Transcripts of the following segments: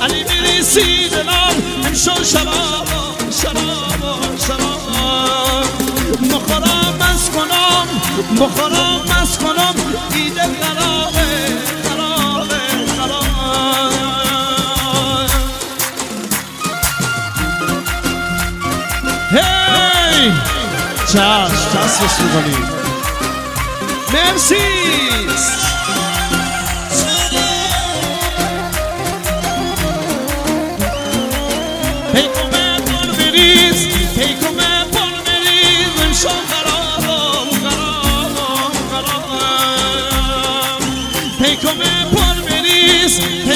علی بریسی دلم امشو شراب بخورم مست کنم ایده خرابه هی چشمش میکنیم مرسی پیکومه پر بریز امشو خرابم پیکومه پر بریز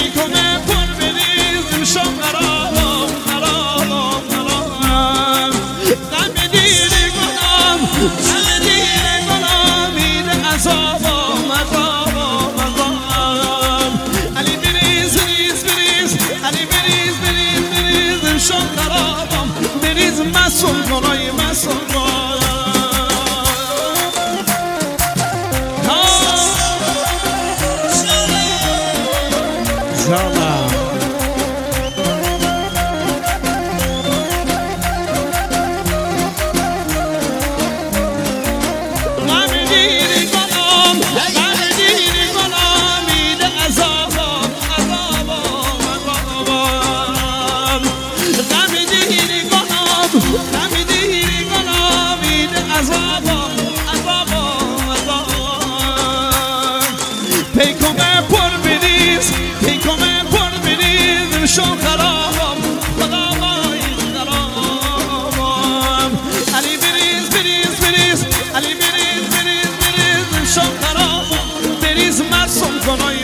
امشو خرابم غم دیره گلم این عذابم علی بریز امشو خرابم بریز مسون کنای پیکومه پر بریز امشو خرابم علی بریز امشو خرابم بریز مسون کنای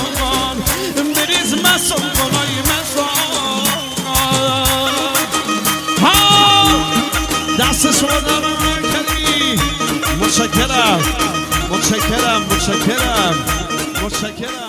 دست شما دارم کردی متشکرم